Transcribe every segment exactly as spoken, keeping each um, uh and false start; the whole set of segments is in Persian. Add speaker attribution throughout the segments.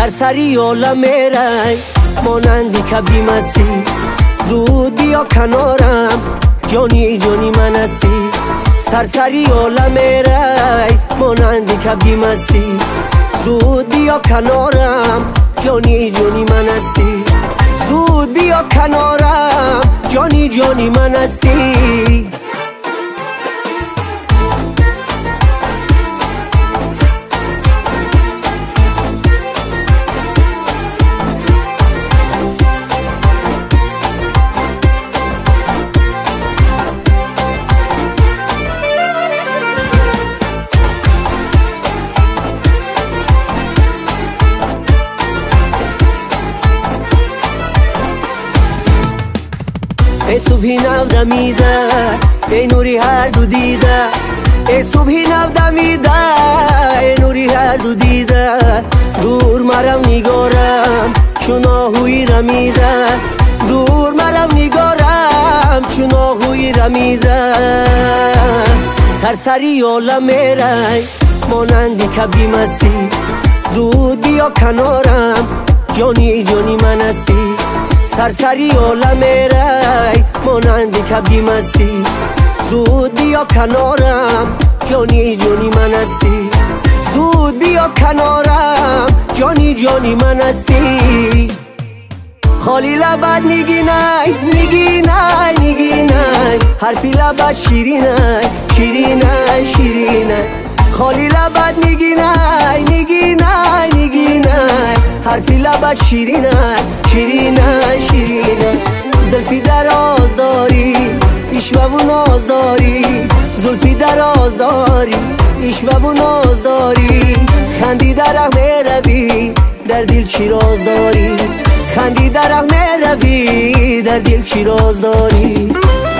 Speaker 1: سرسری عالم میره مانندی کبی مستی، زود بیا کنارم جانی جانی من هستی. سرسری عالم میره مانندی کبی مستی، زود بیا کنارم جانی جانی من هستی. زود بیا کنارم جانی جانی من هستی. ای صبحی نو دمیده ای نوری هر دو دیده، ای صبحی نو دمیده ای نوری هر دو دیده. دور مرم نگارم چون آهوی رمیده، دور مرم نگارم چون آهوی رمیده. سرسری عالم میره مانندی کبی مستی، زود بیا کنارم جانی جانی من هستی. سرسری عالم میره مانندی کبی مستی، زود بیا کنارم جانی جانی من هستی. زود بیا کنارم جانی جانی من هستی. خالی لبت نگی نی نگی نی نگی نی، حرفی لبت شیرینه شیرینه شیرینه. خالی لبت نگی نی نگی نی نگی نی، حرفی لبت شیرینه شیرینه شیرینه. زلفی دراز داری ایشوه و ناز داری، زلفی دراز داری ایشوه و ناز داری. خندی درم روی در دل چی راز داری، خندی درم روی در دل چی راز داری.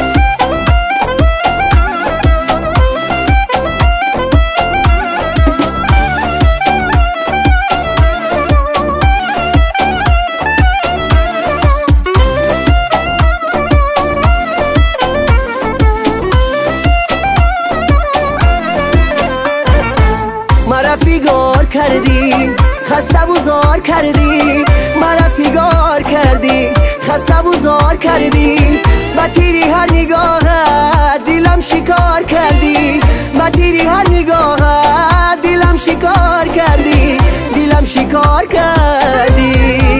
Speaker 1: مرا فیگار کردی خسته و زار کردی، مرا فیگار کردی خسته و زار کردی. با تیری هر نگاهت دلم شکار کردی، با تیری هر نگاهت دلم شکار کردی، دلم شکار کردی.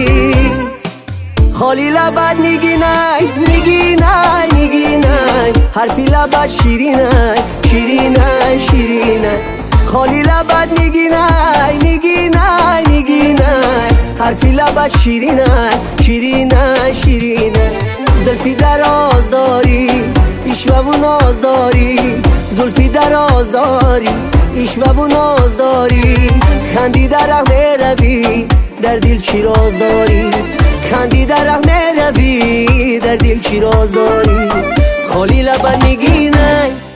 Speaker 1: خالی لبت نگی نی نگی نی نگی نی، حرفی لبت شیرینه شیرینه شیرینه. خالی لبت نگی نی نگی نی نگی نی، حرفی لبت شیرینه شیرینه شیرینه. زلفی دراز داری ایشوه و ناز داری، زلفی دراز داری ایشوه و ناز داری. خندی درم روی در دل چی راز داری، خندی درم روی در دل چی راز داری. خالی لبت نگی نی